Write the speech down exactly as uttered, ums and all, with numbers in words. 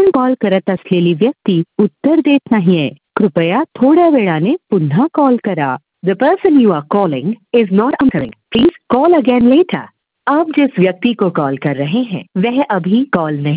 आपण कॉल करत असलेली व्यक्ती उत्तर देत नाहीये. कृपया थोड्या वेळाने पुन्हा कॉल करा. The person you are calling is not answering. Please call again later. आप जिस व्यक्ति को कॉल कर रहे हैं वह अभी कॉल नहीं